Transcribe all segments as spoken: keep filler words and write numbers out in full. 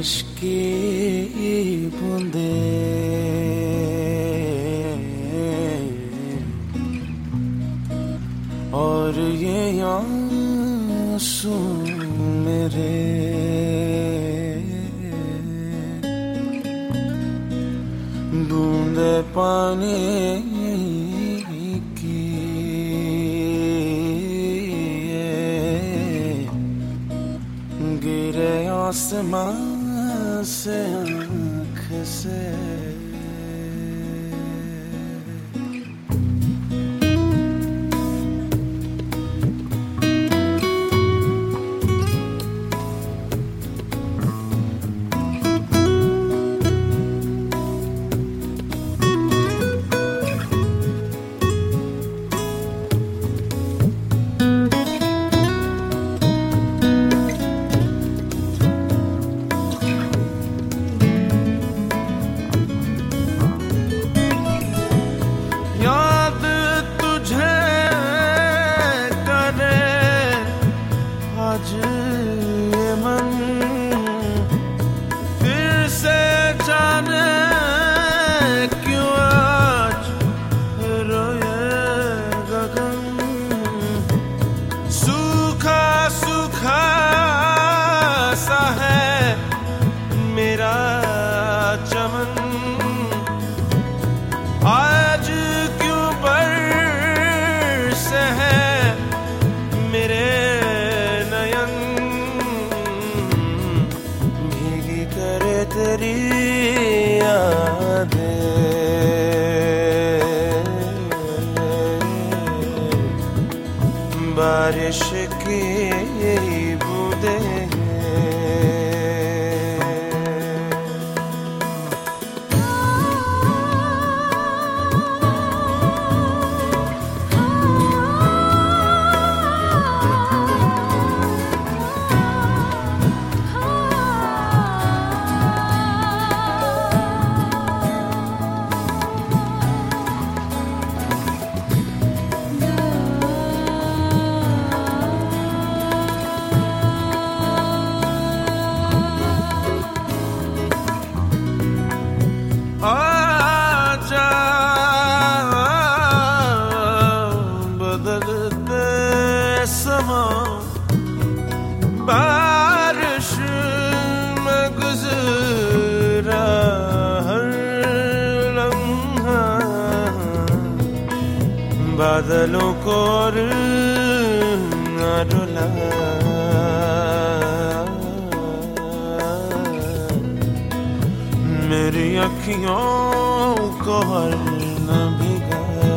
बारिश की बूंदे और ये आंसू मेरे बूंदे पानी की गिरे आसमां से आँख से। आज ये मन फिर से जाने क्यों आज रोए गगन। सूखा सूखा सा है मेरा चमन, आज क्यों बरसे है मेरे तेरी यादें बारिश की बूंदें। आजा बदलते समा बारिश में गुजरा हर लम्हा, बादलों को न रुला मेरी अखियों को हर न भिगाया।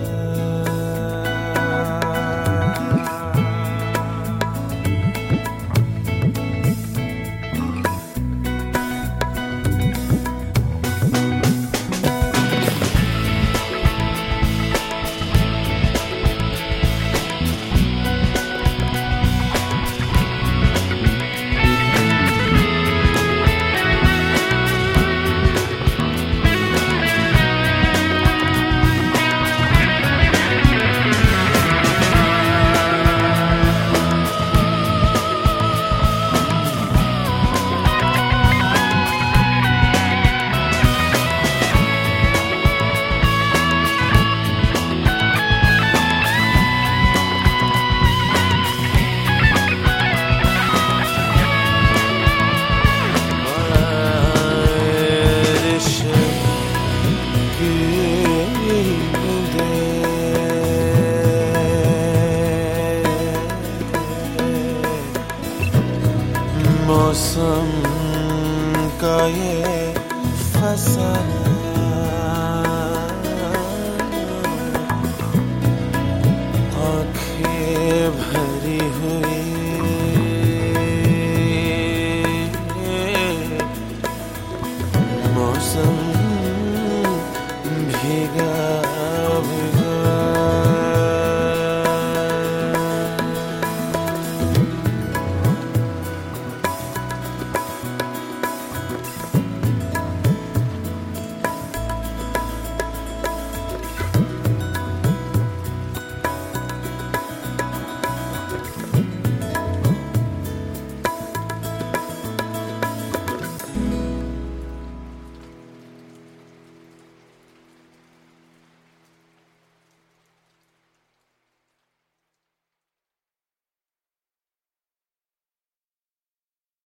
मौसम का ये फसाना आँखें भरी हुई मौसम